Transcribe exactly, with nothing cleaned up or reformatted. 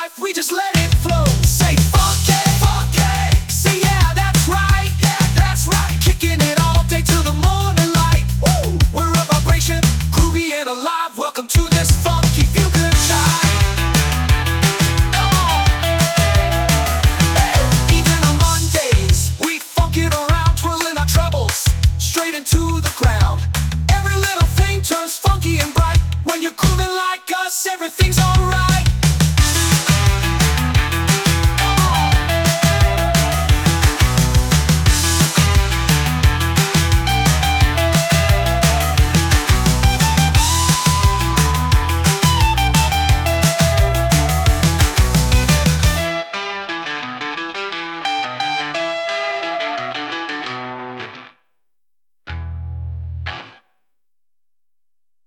life, we just let it flow. Say funky, funky. Say yeah, that's right, yeah, that's right. Kicking it all day till the morning light. Woo! We're a vibration, groovy and alive. Welcome to this funky feel good time. Oh. Hey. Even on Mondays, we funk it around, twirling our troubles straight into the ground. Every little thing turns funky and bright. When you're grooving like us, everything's alright.